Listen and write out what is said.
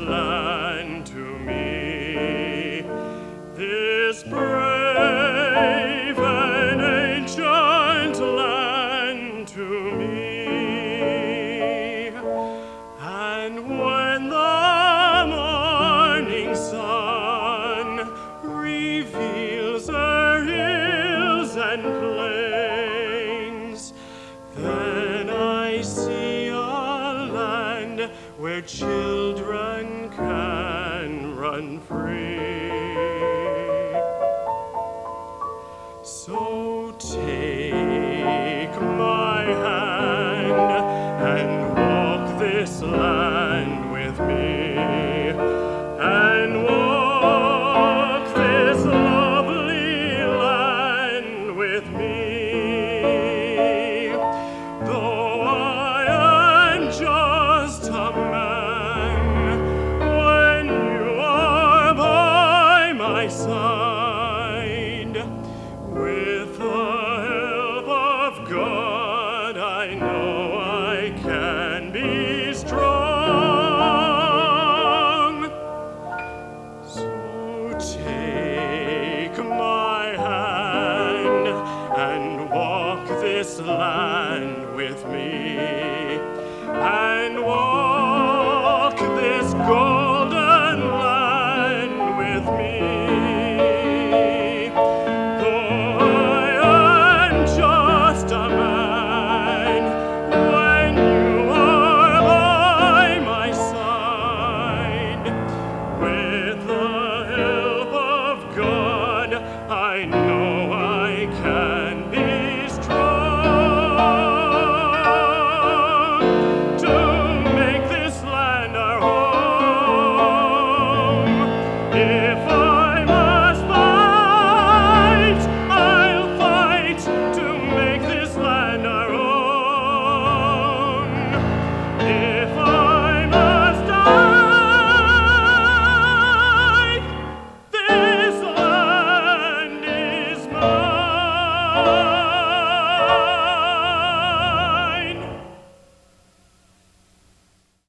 land to me, this brave and ancient land to me. And when the morning sun reveals her hills and plains, then I see a land where children can run free. So take my hand and walk this land with me, and walk this lovely land with me. Though I am just a man, when you are by my side, with the help of God, I know I can be strong. So take my hand and walk this land with me.